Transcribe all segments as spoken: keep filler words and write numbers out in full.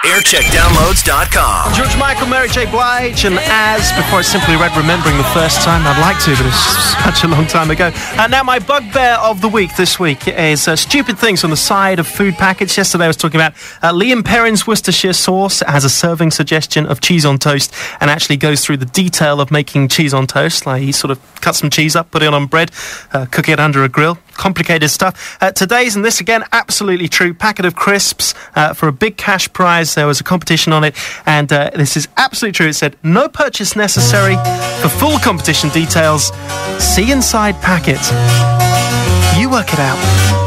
aircheck downloads dot com. George Michael, Mary J. Blige, and As, before I simply read Remembering the First Time. I'd like to, but it's such a long time ago. Uh, now, my bugbear of the week this week is uh, stupid things on the side of food packets. Yesterday I was talking about uh, Liam Perrin's Worcestershire sauce has a serving suggestion of cheese on toast and actually goes through the detail of making cheese on toast. Like, he sort of cuts some cheese up, put it on bread, uh, cook it under a grill. Complicated stuff. Uh, today's, and this again, absolutely true, packet of crisps uh, for a big cash prize. There was a competition on it, and uh, this is absolutely true. It said, no purchase necessary. For full competition details, see inside packet. You work it out.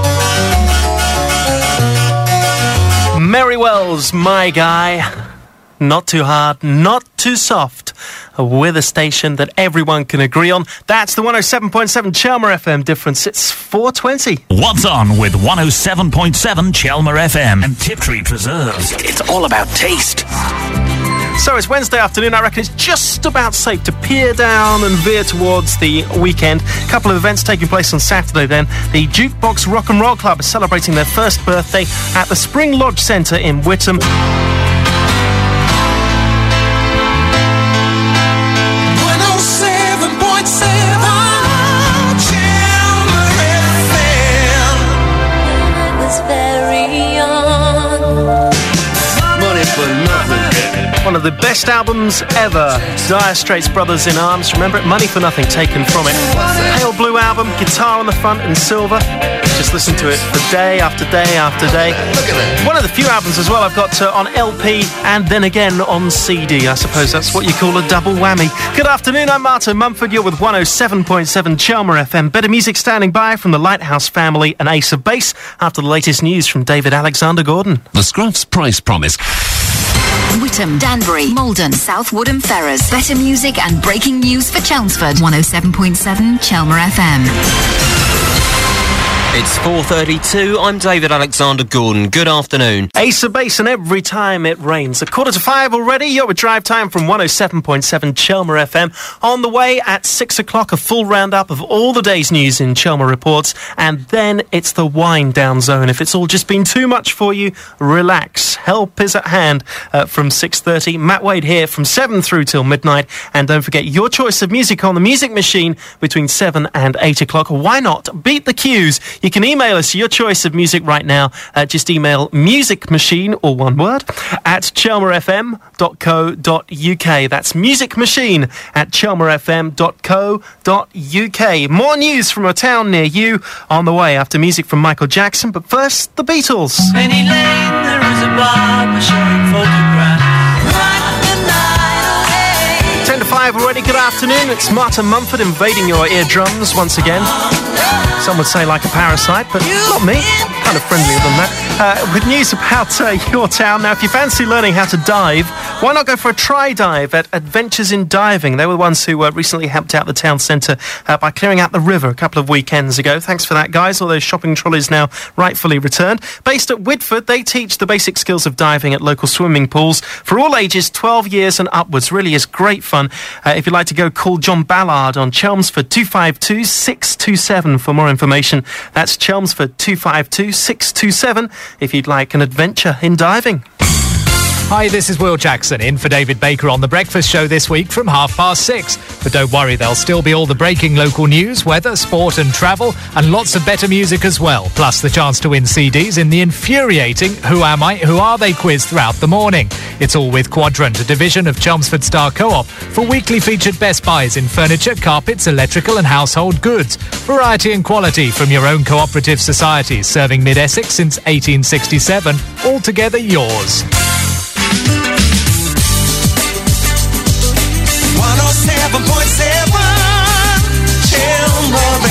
Mary Wells, My Guy. Not too hard, not too soft. With a station that everyone can agree on. That's the one oh seven point seven Chelmer F M difference. It's four twenty. What's on with one oh seven point seven Chelmer F M and Tiptree Preserves? It's all about taste. So it's Wednesday afternoon. I reckon it's just about safe to peer down and veer towards the weekend. A couple of events taking place on Saturday then. The Jukebox Rock and Roll Club is celebrating their first birthday at the Spring Lodge Centre in Whittam. One of the best albums ever. Dire Straits Brothers in Arms. Remember it? Money for Nothing taken from it. Pale blue album, guitar on the front in silver. Just listen to it for day after day after day. One of the few albums as well I've got uh, on L P and then again on C D. I suppose that's what you call a double whammy. Good afternoon, I'm Martin Mumford. You're with one oh seven point seven Chelmer F M. Better music standing by from the Lighthouse family and Ace of Base after the latest news from David Alexander Gordon. The Scruff's price promise. Whittam, Danbury, Malden, South Woodham Ferrers. Better music and breaking news for Chelmsford. one oh seven point seven Chelmer F M. It's four thirty-two. I'm David Alexander Gordon. Good afternoon. Ace of Base, and every time it rains. A quarter to five already. You're with Drive Time from one oh seven point seven Chelmer F M. On the way at six o'clock, a full roundup of all the day's news in Chelmer Reports. And then it's the wind down zone. If it's all just been too much for you, relax. Help is at hand uh, from six thirty. Matt Wade here from seven through till midnight. And don't forget your choice of music on the Music Machine between seven and eight o'clock. Why not? Beat the cues. You can email us your choice of music right now. Uh, just email Music Machine, or one word, at chelmer f m dot co dot u k. That's Music Machine at chelmer f m dot co dot u k. More news from a town near you on the way after music from Michael Jackson. But first, the Beatles. Penny Lane, there is a barber showing photographs. ten to five already. Good afternoon. It's Martin Mumford invading your eardrums once again. Some would say like a parasite, but not me. Kind of friendlier than that. Uh, with news about uh, your town. Now, if you fancy learning how to dive, why not go for a try dive at Adventures in Diving? They were the ones who uh, recently helped out the town centre uh, by clearing out the river a couple of weekends ago. Thanks for that, guys. All those shopping trolleys now rightfully returned. Based at Whitford, they teach the basic skills of diving at local swimming pools for all ages, twelve years and upwards. Really is great fun. Uh, if you'd like to go, call John Ballard on Chelmsford two five two, six two seven for more information. That's Chelmsford two five two, six two seven if you'd like an adventure in diving. Hi, this is Will Jackson, in for David Baker on The Breakfast Show this week from half past six. But don't worry, there'll still be all the breaking local news, weather, sport and travel, and lots of better music as well. Plus the chance to win C Ds in the infuriating Who Am I, Who Are They quiz throughout the morning. It's all with Quadrant, a division of Chelmsford Star Co-op, for weekly featured best buys in furniture, carpets, electrical and household goods. Variety and quality from your own cooperative societies, serving Mid-Essex since eighteen sixty-seven. Altogether yours. one oh seven point seven Chelmer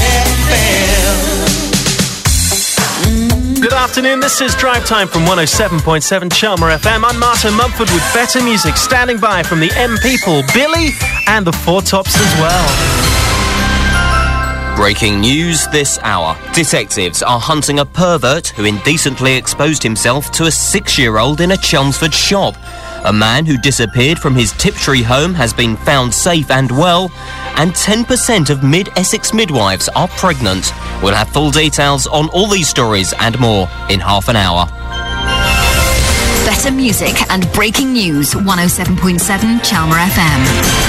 F M. Good afternoon, this is Drive Time from one oh seven point seven Chelmer F M. I'm Martin Mumford with better music standing by from the M People, Billy and the Four Tops as well. Breaking news this hour. Detectives are hunting a pervert who indecently exposed himself to a six-year-old in a Chelmsford shop. A man who disappeared from his Tiptree home has been found safe and well, and ten percent of Mid-Essex midwives are pregnant. We'll have full details on all these stories and more in half an hour. Better music and breaking news. one oh seven point seven Chelmer F M.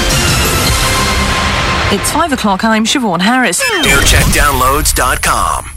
It's five o'clock. I'm Siobhan Harris. air check downloads dot com.